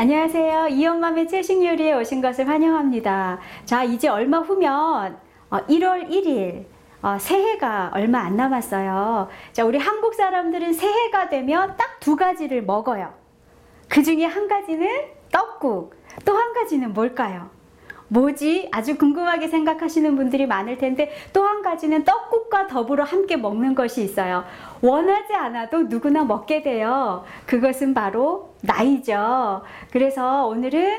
안녕하세요. 이엄맘의 채식 요리에 오신 것을 환영합니다. 자, 이제 얼마 후면 1월 1일 새해가 얼마 안 남았어요. 자, 우리 한국 사람들은 새해가 되면 딱 두 가지를 먹어요. 그 중에 한 가지는 떡국, 또 한 가지는 뭘까요? 뭐지? 아주 궁금하게 생각하시는 분들이 많을 텐데 또 한 가지는 떡국과 더불어 함께 먹는 것이 있어요. 원하지 않아도 누구나 먹게 돼요. 그것은 바로 나이죠. 그래서 오늘은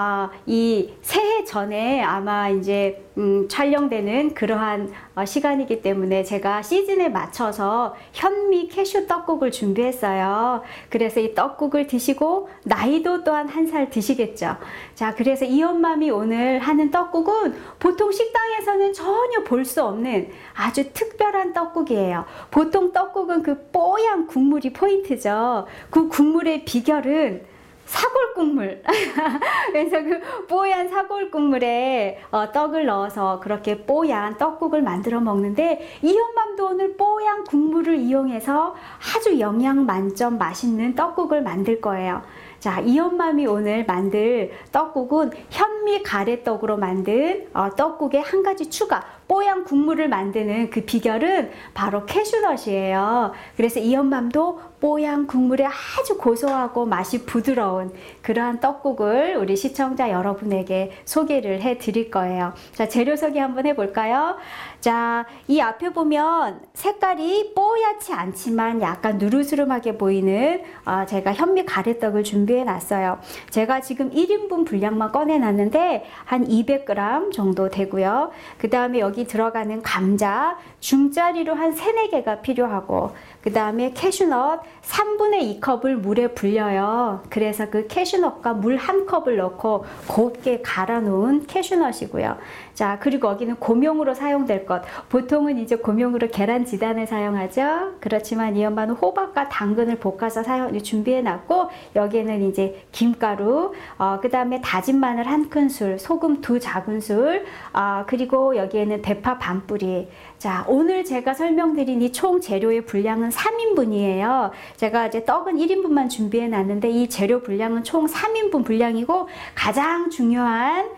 이 새해 전에 아마 이제 촬영되는 그러한 시간이기 때문에 제가 시즌에 맞춰서 현미 캐슈 떡국을 준비했어요. 그래서 이 떡국을 드시고 나이도 또한 한 살 드시겠죠. 자, 그래서 이엄맘이 오늘 하는 떡국은 보통 식당에서는 전혀 볼 수 없는 아주 특별한 떡국이에요. 보통 떡국은 그 뽀얀 국물이 포인트죠. 그 국물의 비결은 사골국물. 그래서 그 뽀얀 사골국물에 떡을 넣어서 그렇게 뽀얀 떡국을 만들어 먹는데 이엄맘도 오늘 뽀얀 국물을 이용해서 아주 영양 만점 맛있는 떡국을 만들 거예요. 자, 이엄맘이 오늘 만들 떡국은 현미 가래떡으로 만든 떡국에 한 가지 추가, 뽀얀 국물을 만드는 그 비결은 바로 캐슈넛이에요. 그래서 이엄맘도 뽀얀 국물에 아주 고소하고 맛이 부드러운 그러한 떡국을 우리 시청자 여러분에게 소개를 해 드릴 거예요. 자, 재료 소개 한번 해볼까요? 자, 이 앞에 보면 색깔이 뽀얗지 않지만 약간 누르스름하게 보이는 제가 현미 가래떡을 준비해 놨어요. 제가 지금 1인분 분량만 꺼내 놨는데 한 200g 정도 되고요. 그 다음에 여기 들어가는 감자 중짜리로 한 3, 4개가 필요하고, 그 다음에 캐슈넛 3분의 2컵을 물에 불려요. 그래서 그 캐슈넛과 물 1컵을 넣고 곱게 갈아 놓은 캐슈넛이고요. 자, 그리고 여기는 고명으로 사용될 것. 보통은 이제 고명으로 계란 지단을 사용하죠. 그렇지만 이 엄마는 호박과 당근을 볶아서 준비해 놨고, 여기에는 이제 김가루, 그 다음에 다진 마늘 1큰술, 소금 2작은술, 그리고 여기에는 대파 반뿌리. 자, 오늘 제가 설명드린 이 총 재료의 분량은 3인분이에요. 제가 이제 떡은 1인분만 준비해 놨는데 이 재료 분량은 총 3인분 분량이고, 가장 중요한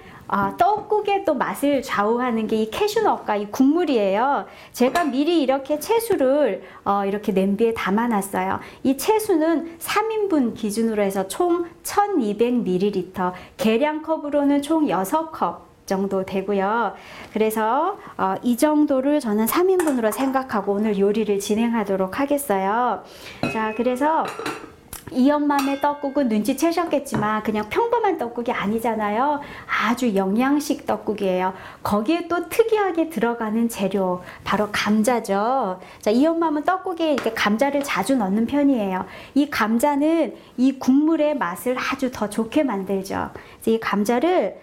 떡국의 또 맛을 좌우하는 게 이 캐슈넛과 이 국물이에요. 제가 미리 이렇게 채수를 이렇게 냄비에 담아놨어요. 이 채수는 3인분 기준으로 해서 총 1200ml, 계량컵으로는 총 6컵 정도 되고요. 그래서 이 정도를 저는 3인분으로 생각하고 오늘 요리를 진행하도록 하겠어요. 자, 그래서 이엄맘의 떡국은 눈치채셨겠지만 그냥 평범한 떡국이 아니잖아요. 아주 영양식 떡국이에요. 거기에 또 특이하게 들어가는 재료, 바로 감자죠. 자, 이엄맘은 떡국에 이렇게 감자를 자주 넣는 편이에요. 이 감자는 이 국물의 맛을 아주 더 좋게 만들죠. 그래서 이 감자를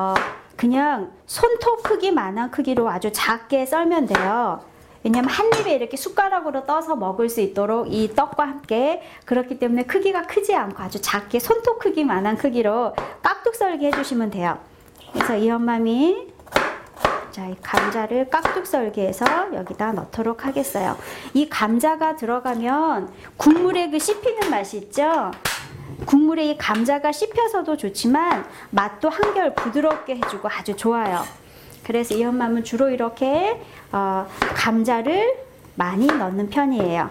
그냥 손톱 크기만한 크기로 아주 작게 썰면 돼요. 왜냐면 한 입에 이렇게 숟가락으로 떠서 먹을 수 있도록 이 떡과 함께, 그렇기 때문에 크기가 크지 않고 아주 작게 손톱 크기만한 크기로 깍둑 썰기 해주시면 돼요. 그래서 이 엄맘이 자, 이 감자를 깍둑 썰기 해서 여기다 넣도록 하겠어요. 이 감자가 들어가면 국물에 그 씹히는 맛이 있죠? 국물에 이 감자가 씹혀서도 좋지만 맛도 한결 부드럽게 해주고 아주 좋아요. 그래서 이 엄맘은 주로 이렇게 감자를 많이 넣는 편이에요.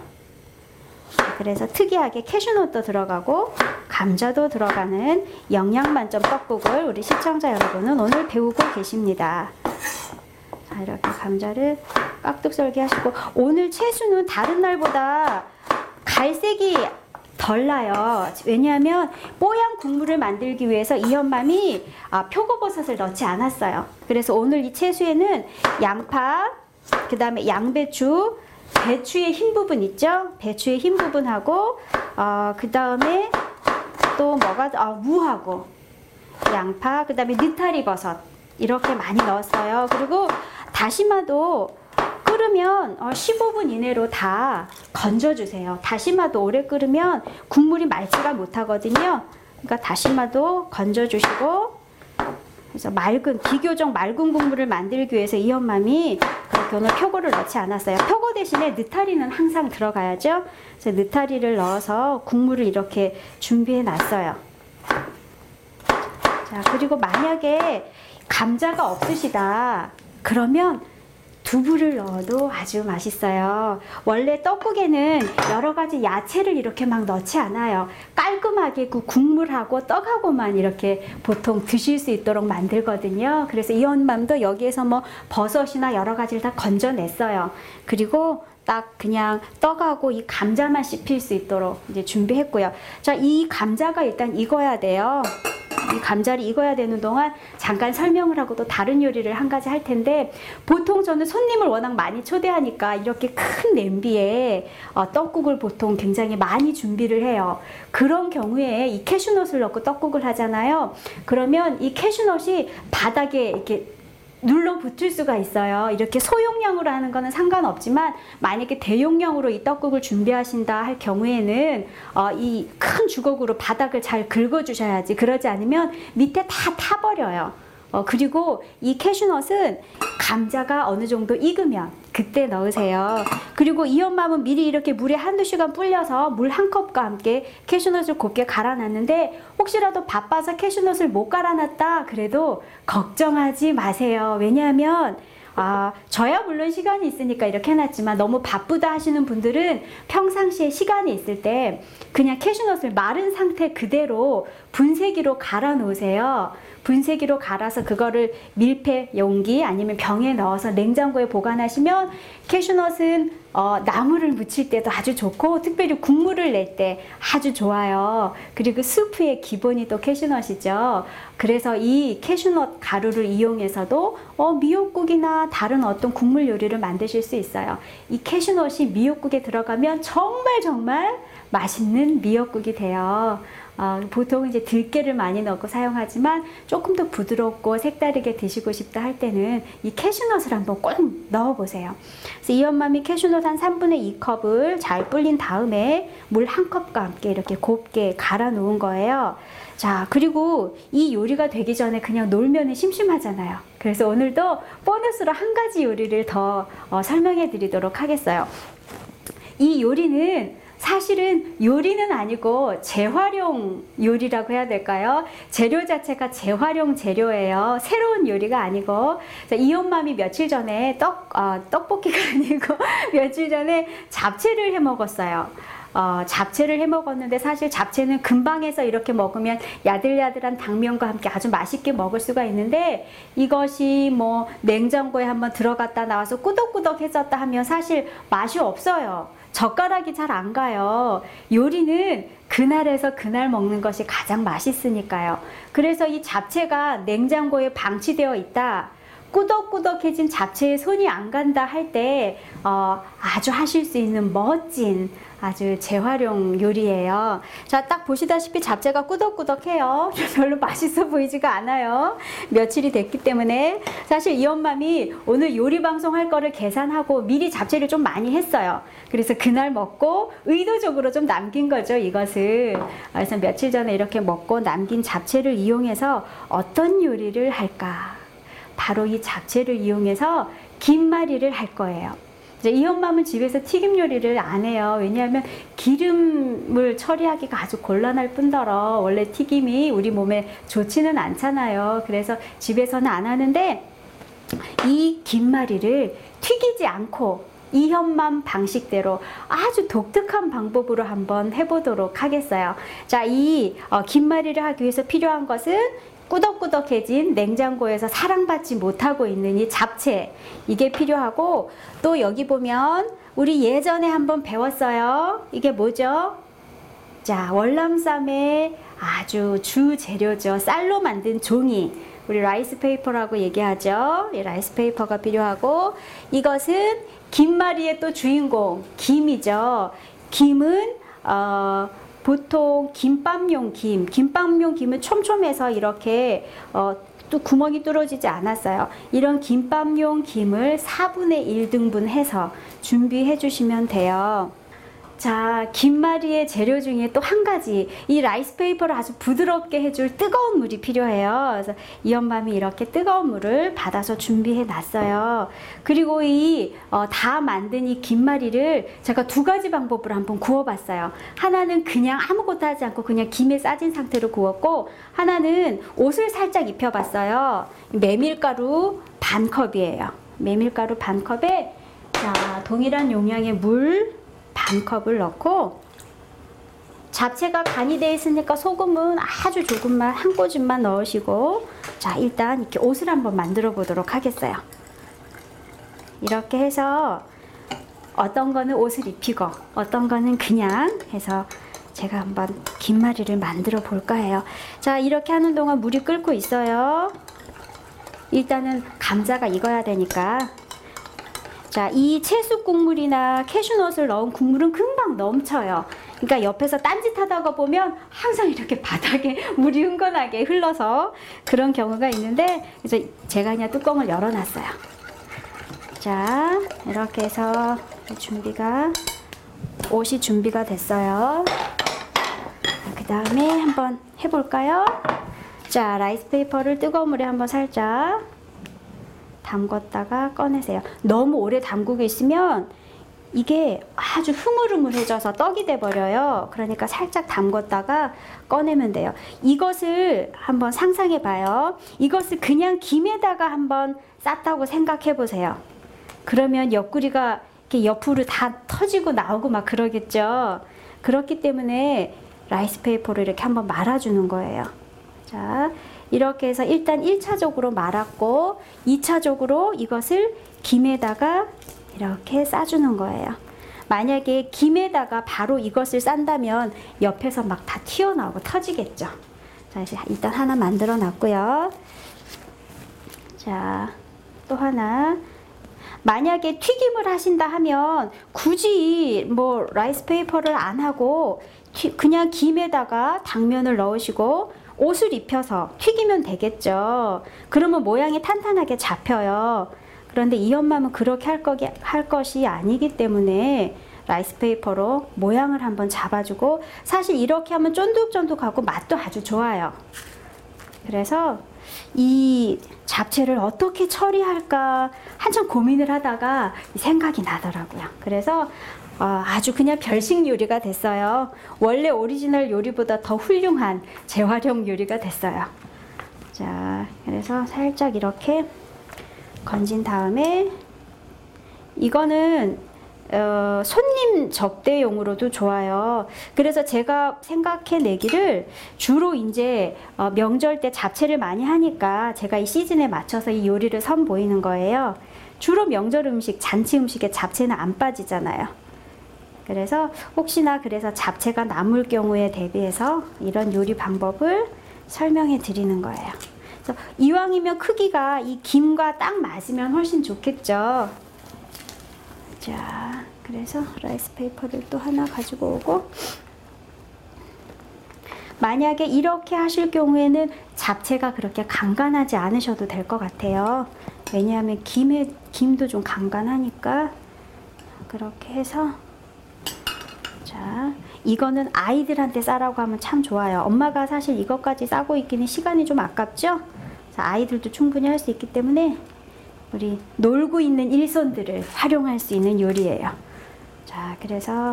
그래서 특이하게 캐슈넛도 들어가고 감자도 들어가는 영양 만점 떡국을 우리 시청자 여러분은 오늘 배우고 계십니다. 자, 이렇게 감자를 깍둑 썰기 하시고, 오늘 채수는 다른 날보다 갈색이 덜 나요. 왜냐하면 뽀얀 국물을 만들기 위해서 이엄맘이 표고버섯을 넣지 않았어요. 그래서 오늘 이 채수에는 양파, 그 다음에 양배추, 배추의 흰 부분 있죠? 배추의 흰 부분하고 그 다음에 또 무하고 양파, 그 다음에 느타리 버섯 이렇게 많이 넣었어요. 그리고 다시마도 끓으면 15분 이내로 다 건져주세요. 다시마도 오래 끓으면 국물이 맑지가 못하거든요. 그러니까 다시마도 건져주시고, 그래서 비교적 맑은 국물을 만들기 위해서 이엄맘이 그렇게 오늘 표고를 넣지 않았어요. 표고 대신에 느타리는 항상 들어가야죠. 그래서 느타리를 넣어서 국물을 이렇게 준비해 놨어요. 자, 그리고 만약에 감자가 없으시다 그러면 두부를 넣어도 아주 맛있어요. 원래 떡국에는 여러 가지 야채를 이렇게 막 넣지 않아요. 깔끔하게 그 국물하고 떡하고만 이렇게 보통 드실 수 있도록 만들거든요. 그래서 이엄맘도 여기에서 뭐 버섯이나 여러 가지를 다 건져냈어요. 그리고 딱 그냥 떡하고 이 감자만 씹힐 수 있도록 이제 준비했고요. 자, 이 감자가 일단 익어야 돼요. 이 감자를 익어야 되는 동안 잠깐 설명을 하고 또 다른 요리를 한 가지 할 텐데, 보통 저는 손님을 워낙 많이 초대하니까 이렇게 큰 냄비에 떡국을 보통 굉장히 많이 준비를 해요. 그런 경우에 이 캐슈넛을 넣고 떡국을 하잖아요. 그러면 이 캐슈넛이 바닥에 이렇게 눌러 붙을 수가 있어요. 이렇게 소용량으로 하는 거는 상관없지만 만약에 대용량으로 이 떡국을 준비하신다 할 경우에는 이 큰 주걱으로 바닥을 잘 긁어 주셔야지, 그러지 않으면 밑에 다 타버려요. 그리고 이 캐슈넛은 감자가 어느 정도 익으면 그때 넣으세요. 그리고 이엄맘은 미리 이렇게 물에 한두 시간 불려서 물 한 컵과 함께 캐슈넛을 곱게 갈아놨는데, 혹시라도 바빠서 캐슈넛을 못 갈아놨다 그래도 걱정하지 마세요. 왜냐하면 저야 물론 시간이 있으니까 이렇게 해놨지만, 너무 바쁘다 하시는 분들은 평상시에 시간이 있을 때 그냥 캐슈넛을 마른 상태 그대로 분쇄기로 갈아 놓으세요. 분쇄기로 갈아서 그거를 밀폐 용기 아니면 병에 넣어서 냉장고에 보관하시면 캐슈넛은 나물을 무칠 때도 아주 좋고, 특별히 국물을 낼 때 아주 좋아요. 그리고 스프의 기본이 또 캐슈넛이죠. 그래서 이 캐슈넛 가루를 이용해서도 미역국이나 다른 어떤 국물 요리를 만드실 수 있어요. 이 캐슈넛이 미역국에 들어가면 정말 맛있는 미역국이 돼요. 보통 이제 들깨를 많이 넣고 사용하지만 조금 더 부드럽고 색다르게 드시고 싶다 할 때는 이 캐슈넛을 한번 꼭 넣어보세요. 그래서 이엄맘이 캐슈넛 한 3분의 2컵을 잘 불린 다음에 물 한 컵과 함께 이렇게 곱게 갈아 놓은 거예요. 자, 그리고 이 요리가 되기 전에 그냥 놀면 심심하잖아요. 그래서 오늘도 보너스로 한 가지 요리를 더 설명해 드리도록 하겠어요. 이 요리는 사실은 요리는 아니고 재활용 요리라고 해야 될까요? 재료 자체가 재활용 재료예요. 새로운 요리가 아니고. 이엄맘이 며칠 전에 떡볶이가 아니고 며칠 전에 잡채를 해 먹었어요. 잡채를 해 먹었는데, 사실 잡채는 금방 해서 이렇게 먹으면 야들야들한 당면과 함께 아주 맛있게 먹을 수가 있는데, 이것이 뭐 냉장고에 한번 들어갔다 나와서 꾸덕꾸덕해졌다 하면 사실 맛이 없어요. 젓가락이 잘 안 가요. 요리는 그날에서 그날 먹는 것이 가장 맛있으니까요. 그래서 이 잡채가 냉장고에 방치되어 있다, 꾸덕꾸덕해진 잡채에 손이 안 간다 할 때 아주 하실 수 있는 멋진 아주 재활용 요리예요. 자, 딱 보시다시피 잡채가 꾸덕꾸덕해요. 별로 맛있어 보이지가 않아요. 며칠이 됐기 때문에. 사실 이엄맘이 오늘 요리 방송 할 거를 계산하고 미리 잡채를 좀 많이 했어요. 그래서 그날 먹고 의도적으로 좀 남긴 거죠, 이것을. 그래서 며칠 전에 이렇게 먹고 남긴 잡채를 이용해서 어떤 요리를 할까? 바로 이 잡채를 이용해서 김말이를 할 거예요. 이엄맘은 집에서 튀김 요리를 안 해요. 왜냐하면 기름을 처리하기가 아주 곤란할 뿐더러 원래 튀김이 우리 몸에 좋지는 않잖아요. 그래서 집에서는 안 하는데, 이 김말이를 튀기지 않고 이엄맘 방식대로 아주 독특한 방법으로 한번 해보도록 하겠어요. 자, 이 김말이를 하기 위해서 필요한 것은 꾸덕꾸덕해진 냉장고에서 사랑받지 못하고 있는 이 잡채, 이게 필요하고, 또 여기 보면 우리 예전에 한번 배웠어요. 이게 뭐죠? 자, 월남쌈의 아주 주 재료죠. 쌀로 만든 종이, 우리 라이스 페이퍼라고 얘기하죠. 이 라이스 페이퍼가 필요하고, 이것은 김말이의 또 주인공 김이죠. 김은 보통 김밥용 김은 촘촘해서 이렇게 또 구멍이 뚫어지지 않았어요. 이런 김밥용 김을 4분의 1등분 해서 준비해 주시면 돼요. 자, 김말이의 재료 중에 또 한 가지, 이 라이스페이퍼를 아주 부드럽게 해줄 뜨거운 물이 필요해요. 그래서 이 엄마미 이렇게 뜨거운 물을 받아서 준비해 놨어요. 그리고 다 만든 이 김말이를 제가 두 가지 방법으로 한번 구워봤어요. 하나는 그냥 아무것도 하지 않고 그냥 김에 싸진 상태로 구웠고, 하나는 옷을 살짝 입혀봤어요. 메밀가루 반 컵이에요. 메밀가루 반 컵에 자, 동일한 용량의 물 반 컵을 넣고, 잡채가 간이 되어 있으니까 소금은 아주 조금만, 한 꼬집만 넣으시고, 자, 일단 이렇게 옷을 한번 만들어 보도록 하겠어요. 이렇게 해서 어떤 거는 옷을 입히고 어떤 거는 그냥 해서 제가 한번 김말이를 만들어 볼까 해요. 자, 이렇게 하는 동안 물이 끓고 있어요. 일단은 감자가 익어야 되니까, 자, 이 채쑥 국물이나 캐슈넛을 넣은 국물은 금방 넘쳐요. 그러니까 옆에서 딴짓하다가 보면 항상 이렇게 바닥에 물이 흥건하게 흘러서 그런 경우가 있는데, 그래서 제가 그냥 뚜껑을 열어놨어요. 자, 이렇게 해서 옷이 준비가 됐어요. 그 다음에 한번 해볼까요? 자, 라이스페이퍼를 뜨거운 물에 한번 살짝 담궜다가 꺼내세요. 너무 오래 담그고 있으면 이게 아주 흐물흐물해져서 떡이 돼버려요. 그러니까 살짝 담궜다가 꺼내면 돼요. 이것을 한번 상상해 봐요. 이것을 그냥 김에다가 한번 쌌다고 생각해 보세요. 그러면 옆구리가 이렇게 옆으로 다 터지고 나오고 막 그러겠죠. 그렇기 때문에 라이스페이퍼를 이렇게 한번 말아주는 거예요. 자, 이렇게 해서 일단 1차적으로 말았고 2차적으로 이것을 김에다가 이렇게 싸주는 거예요. 만약에 김에다가 바로 이것을 싼다면 옆에서 막 다 튀어나오고 터지겠죠. 자, 일단 하나 만들어 놨고요. 자, 또 하나. 만약에 튀김을 하신다 하면 굳이 뭐 라이스페이퍼를 안 하고 그냥 김에다가 당면을 넣으시고 옷을 입혀서 튀기면 되겠죠. 그러면 모양이 탄탄하게 잡혀요. 그런데 이 엄마는 그렇게 할 것이 아니기 때문에 라이스페이퍼로 모양을 한번 잡아주고, 사실 이렇게 하면 쫀득쫀득하고 맛도 아주 좋아요. 그래서 이 잡채를 어떻게 처리할까 한참 고민을 하다가 생각이 나더라고요. 그래서 아주 그냥 별식 요리가 됐어요. 원래 오리지널 요리보다 더 훌륭한 재활용 요리가 됐어요. 자, 그래서 살짝 이렇게 건진 다음에 이거는 손님 접대용으로도 좋아요. 그래서 제가 생각해내기를 주로 이제 명절 때 잡채를 많이 하니까 제가 이 시즌에 맞춰서 이 요리를 선보이는 거예요. 주로 명절 음식, 잔치 음식에 잡채는 안 빠지잖아요. 그래서 혹시나 그래서 잡채가 남을 경우에 대비해서 이런 요리 방법을 설명해 드리는 거예요. 그래서 이왕이면 크기가 이 김과 딱 맞으면 훨씬 좋겠죠. 자, 그래서 라이스페이퍼를 또 하나 가지고 오고, 만약에 이렇게 하실 경우에는 잡채가 그렇게 간간하지 않으셔도 될 것 같아요. 왜냐하면 김도 좀 간간하니까. 그렇게 해서, 자, 이거는 아이들한테 싸라고 하면 참 좋아요. 엄마가 사실 이것까지 싸고 있기는 시간이 좀 아깝죠? 아이들도 충분히 할 수 있기 때문에 우리 놀고 있는 일손들을 활용할 수 있는 요리예요. 자, 그래서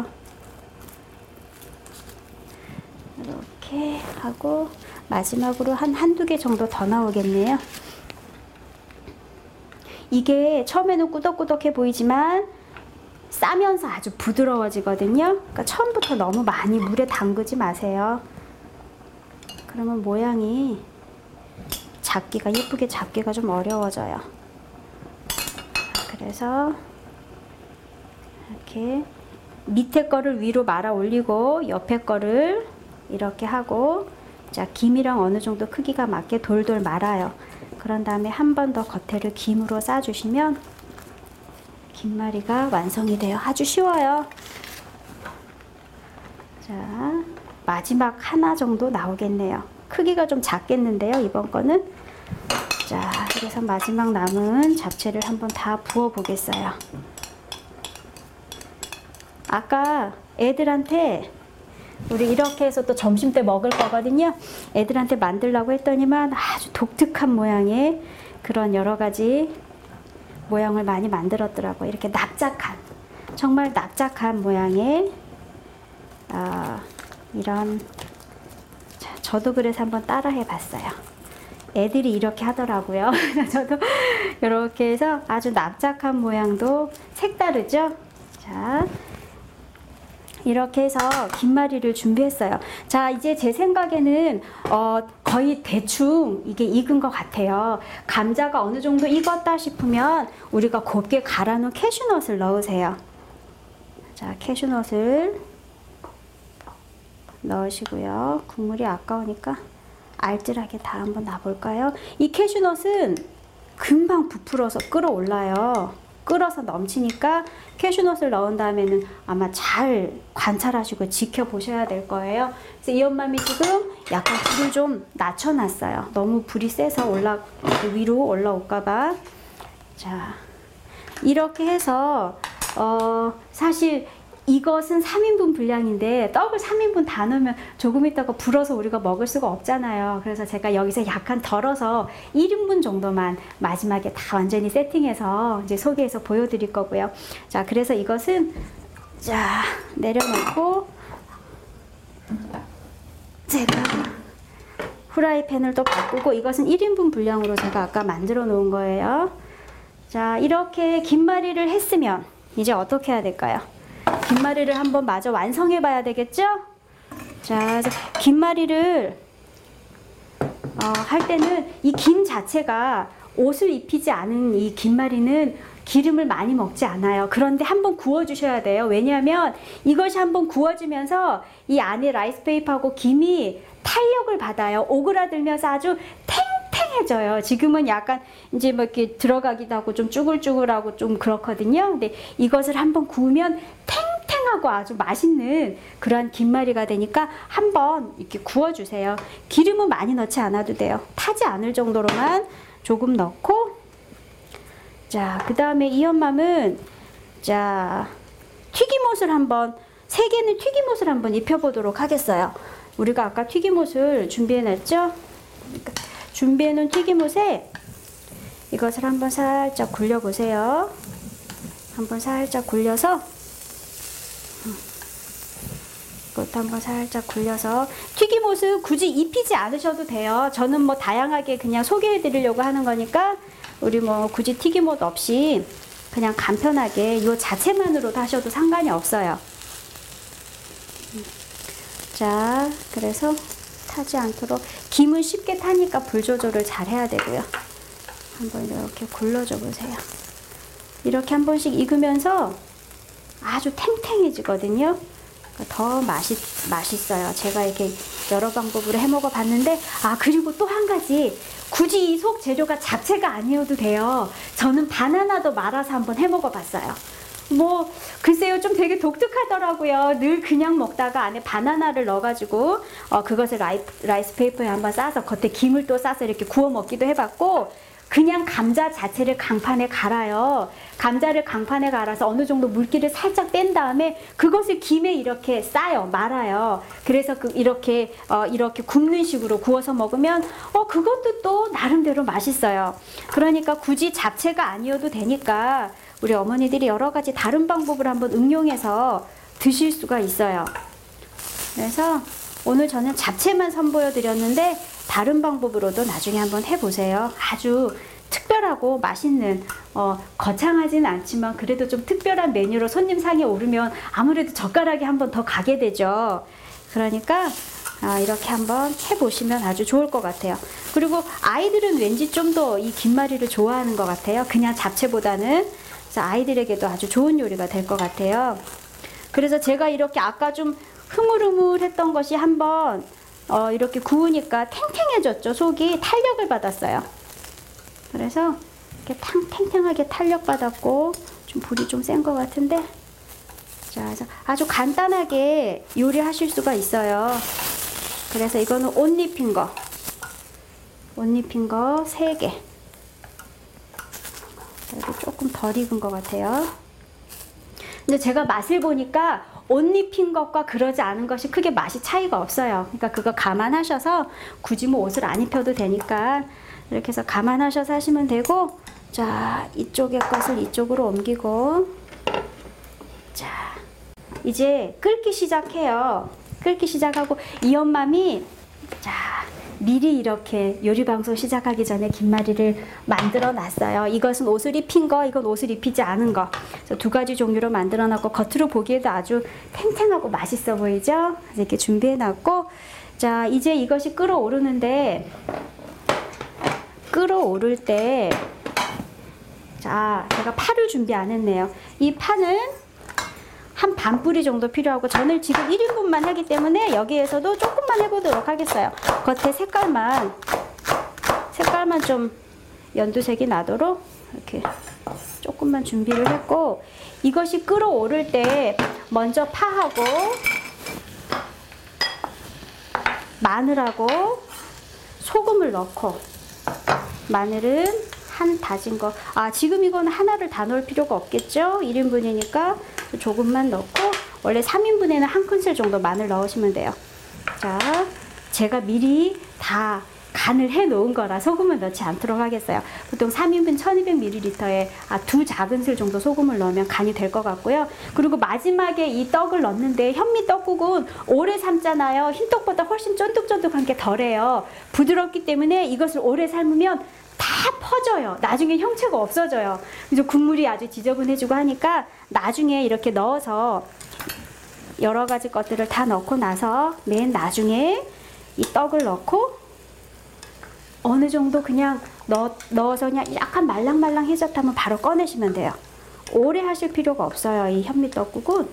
이렇게 하고 마지막으로 한두 개 정도 더 나오겠네요. 이게 처음에는 꾸덕꾸덕해 보이지만 싸면서 아주 부드러워지거든요. 그러니까 처음부터 너무 많이 물에 담그지 마세요. 그러면 모양이 예쁘게 잡기가 좀 어려워져요. 그래서 이렇게 밑에 거를 위로 말아 올리고 옆에 거를 이렇게 하고, 자, 김이랑 어느 정도 크기가 맞게 돌돌 말아요. 그런 다음에 한 번 더 겉에를 김으로 싸주시면 김말이가 완성이 돼요. 아주 쉬워요. 자, 마지막 하나 정도 나오겠네요. 크기가 좀 작겠는데요, 이번 거는. 자, 그래서 마지막 남은 잡채를 한번 다 부어 보겠어요. 아까 애들한테 우리 이렇게 해서 또 점심 때 먹을 거거든요. 애들한테 만들려고 했더니만 아주 독특한 모양의 그런 여러 가지 모양을 많이 만들었더라고요. 이렇게 납작한, 정말 납작한 모양의 이런, 자, 저도 그래서 한번 따라 해봤어요. 애들이 이렇게 하더라고요. 저도 이렇게 해서 아주 납작한 모양도 색다르죠? 자, 이렇게 해서 김말이를 준비했어요. 자, 이제 제 생각에는 거의 대충 이게 익은 것 같아요. 감자가 어느 정도 익었다 싶으면 우리가 곱게 갈아놓은 캐슈넛을 넣으세요. 자, 캐슈넛을 넣으시고요. 국물이 아까우니까 알뜰하게 다 한번 놔볼까요? 이 캐슈넛은 금방 부풀어서 끓어올라요. 끓어서 넘치니까 캐슈넛을 넣은 다음에는 아마 잘 관찰하시고 지켜보셔야 될 거예요. 그래서 이 엄마미 지금 약간 불을 좀 낮춰놨어요. 너무 불이 세서 위로 올라올까봐. 자, 이렇게 해서 사실 이것은 3인분 분량인데 떡을 3인분 다 넣으면 조금 있다가 불어서 우리가 먹을 수가 없잖아요. 그래서 제가 여기서 약간 덜어서 1인분 정도만 마지막에 다 완전히 세팅해서 이제 소개해서 보여드릴 거고요. 자, 그래서 이것은 자, 내려놓고 제가 후라이팬을 또 바꾸고 이것은 1인분 분량으로 제가 아까 만들어 놓은 거예요. 자, 이렇게 김말이를 했으면 이제 어떻게 해야 될까요? 김말이를 한번 마저 완성해 봐야 되겠죠? 자, 김말이를 할 때는 이 김 자체가 옷을 입히지 않은 이 김말이는 기름을 많이 먹지 않아요. 그런데 한번 구워 주셔야 돼요. 왜냐하면 이것이 한번 구워지면서 이 안에 라이스페이퍼하고 김이 탄력을 받아요. 오그라들면서 아주 탱탱해져요. 지금은 약간 이제 뭐 이렇게 들어가기도 하고 좀 쭈글쭈글하고 좀 그렇거든요. 근데 이것을 한번 구우면 탱탱하고 아주 맛있는 그런 김말이가 되니까 한번 이렇게 구워주세요. 기름은 많이 넣지 않아도 돼요. 타지 않을 정도로만 조금 넣고, 자, 그 다음에 이 엄맘은 자, 튀김옷을 한번 3개는 튀김옷을 한번 입혀보도록 하겠어요. 우리가 아까 튀김옷을 준비해놨죠? 준비해놓은 튀김옷에 이것을 한번 살짝 굴려보세요. 한번 살짝 굴려서 이것도 한번 살짝 굴려서 튀김옷은 굳이 입히지 않으셔도 돼요. 저는 뭐 다양하게 그냥 소개해 드리려고 하는 거니까 우리 뭐 굳이 튀김옷 없이 그냥 간편하게 이 자체만으로도 하셔도 상관이 없어요. 자, 그래서 타지 않도록 김은 쉽게 타니까 불 조절을 잘 해야 되고요. 한번 이렇게 굴러줘 보세요. 이렇게 한 번씩 익으면서 아주 탱탱해지거든요. 더 맛있어요. 제가 이렇게 여러 방법으로 해 먹어 봤는데, 그리고 또 한 가지, 굳이 이 속 재료가 잡채가 아니어도 돼요. 저는 바나나도 말아서 한번 해 먹어 봤어요. 뭐 글쎄요, 좀 되게 독특하더라고요. 늘 그냥 먹다가 안에 바나나를 넣어가지고 그것을 라이스 페이퍼에 한번 싸서 겉에 김을 또 싸서 이렇게 구워 먹기도 해봤고, 그냥 감자 자체를 강판에 갈아요. 감자를 강판에 갈아서 어느 정도 물기를 살짝 뺀 다음에 그것을 김에 이렇게 싸요. 말아요. 그래서 이렇게 굽는 식으로 구워서 먹으면 그것도 또 나름대로 맛있어요. 그러니까 굳이 잡채가 아니어도 되니까 우리 어머니들이 여러 가지 다른 방법을 한번 응용해서 드실 수가 있어요. 그래서 오늘 저는 잡채만 선보여 드렸는데 다른 방법으로도 나중에 한번 해보세요. 아주 특별하고 맛있는, 거창하진 않지만 그래도 좀 특별한 메뉴로 손님 상에 오르면 아무래도 젓가락이 한번 더 가게 되죠. 그러니까 이렇게 한번 해보시면 아주 좋을 것 같아요. 그리고 아이들은 왠지 좀 더 이 김말이를 좋아하는 것 같아요. 그냥 잡채보다는. 그래서 아이들에게도 아주 좋은 요리가 될 것 같아요. 그래서 제가 이렇게 아까 좀 흐물흐물했던 것이 한번 이렇게 구우니까 탱탱해졌죠. 속이 탄력을 받았어요. 그래서 이렇게 탱탱하게 탄력 받았고, 좀 불이 좀 센 것 같은데, 자, 그래서 아주 간단하게 요리하실 수가 있어요. 그래서 이거는 옷 입힌 거 3개. 그래도 조금 덜 익은 것 같아요. 근데 제가 맛을 보니까 옷 입힌 것과 그러지 않은 것이 크게 맛이 차이가 없어요. 그러니까 그거 감안하셔서 굳이 뭐 옷을 안 입혀도 되니까 이렇게 해서 감안하셔서 하시면 되고, 자, 이쪽의 것을 이쪽으로 옮기고, 자, 이제 끓기 시작해요. 끓기 시작하고 이 엄맘이, 자, 미리 이렇게 요리 방송 시작하기 전에 김말이를 만들어 놨어요. 이것은 옷을 입힌 거, 이건 옷을 입히지 않은 거. 두 가지 종류로 만들어 놨고, 겉으로 보기에도 아주 탱탱하고 맛있어 보이죠? 이렇게 준비해 놨고, 자, 이제 이것이 끓어오르는데, 끓어오를 때, 자, 제가 파를 준비 안 했네요. 이 파는 한 반 뿌리 정도 필요하고, 저는 지금 1인분만 하기 때문에 여기에서도 조금만 해보도록 하겠어요. 겉에 색깔만 좀 연두색이 나도록 이렇게 조금만 준비를 했고, 이것이 끓어오를 때 먼저 파하고 마늘하고 소금을 넣고, 마늘은 한 다진 거, 지금 이거는 하나를 다 넣을 필요가 없겠죠? 1인분이니까 조금만 넣고, 원래 3인분에는 한 큰술 정도 마늘 넣으시면 돼요. 자, 제가 미리 다 간을 해 놓은 거라 소금을 넣지 않도록 하겠어요. 보통 3인분 1200ml에 두 작은술 정도 소금을 넣으면 간이 될 것 같고요. 그리고 마지막에 이 떡을 넣는데, 현미 떡국은 오래 삶잖아요. 흰떡보다 훨씬 쫀득쫀득한 게 덜해요. 부드럽기 때문에 이것을 오래 삶으면 다 퍼져요. 나중에 형체가 없어져요. 그래서 국물이 아주 지저분해지고 하니까 나중에 이렇게 넣어서 여러 가지 것들을 다 넣고 나서 맨 나중에 이 떡을 넣고 어느 정도 그냥 넣어서 그냥 약간 말랑말랑해졌다면 바로 꺼내시면 돼요. 오래 하실 필요가 없어요, 이 현미떡국은.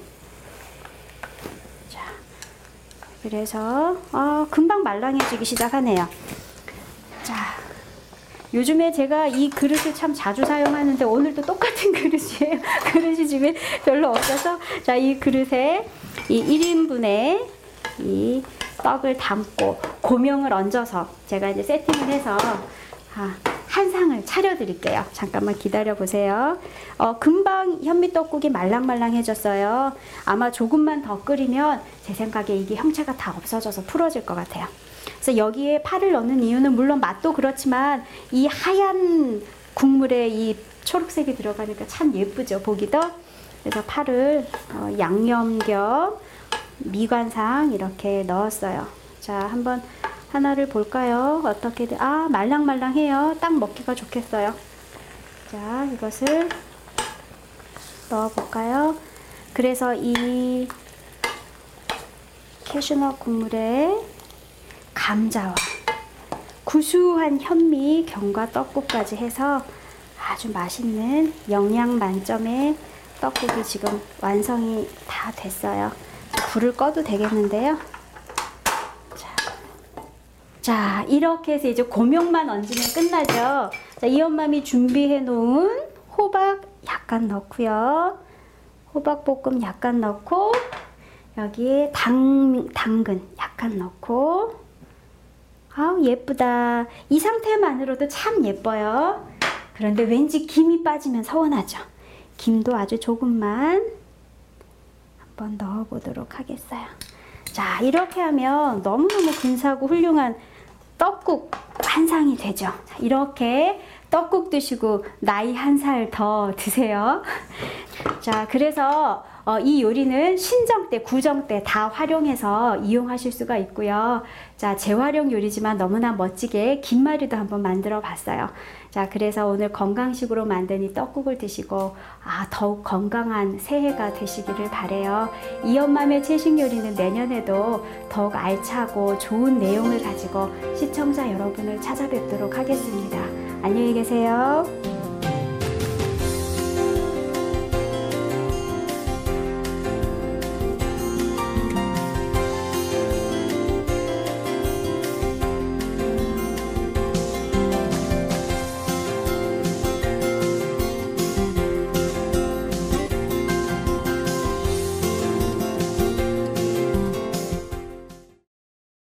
자, 그래서 금방 말랑해지기 시작하네요. 자, 요즘에 제가 이 그릇을 참 자주 사용하는데 오늘도 똑같은 그릇이에요. 그릇이 집에 별로 없어서, 자, 이 그릇에 이 1인분에 이 떡을 담고 고명을 얹어서 제가 이제 세팅을 해서 한 상을 차려 드릴게요. 잠깐만 기다려 보세요. 금방 현미떡국이 말랑말랑해졌어요. 아마 조금만 더 끓이면 제 생각에 이게 형체가 다 없어져서 풀어질 것 같아요. 그래서 여기에 파를 넣는 이유는 물론 맛도 그렇지만 이 하얀 국물에 이 초록색이 들어가니까 참 예쁘죠, 보기도. 그래서 파를 양념 겸 미관상 이렇게 넣었어요. 자, 한번 하나를 볼까요? 어떻게 말랑말랑해요. 딱 먹기가 좋겠어요. 자, 이것을 넣어 볼까요? 그래서 이 캐슈넛 국물에 감자와 구수한 현미 견과 떡국까지 해서 아주 맛있는 영양 만점의 떡국이 지금 완성이 다 됐어요. 불을 꺼도 되겠는데요. 자, 이렇게 해서 이제 고명만 얹으면 끝나죠. 자, 이 엄mam이 준비해 놓은 호박 약간 넣고요. 호박볶음 약간 넣고, 여기에 당근 약간 넣고, 예쁘다. 이 상태만으로도 참 예뻐요. 그런데 왠지 김이 빠지면 서운하죠. 김도 아주 조금만 한번 넣어보도록 하겠어요. 자, 이렇게 하면 너무너무 근사하고 훌륭한 떡국 완성이 되죠. 자, 이렇게 떡국 드시고 나이 한 살 더 드세요. 자, 그래서 이 요리는 신정 때, 구정 때 다 활용해서 이용하실 수가 있고요. 자, 재활용 요리지만 너무나 멋지게 김말이도 한번 만들어 봤어요. 자, 그래서 오늘 건강식으로 만든 이 떡국을 드시고 더욱 건강한 새해가 되시기를 바래요. 이 엄맘의 채식 요리는 내년에도 더욱 알차고 좋은 내용을 가지고 시청자 여러분을 찾아뵙도록 하겠습니다. 안녕히 계세요.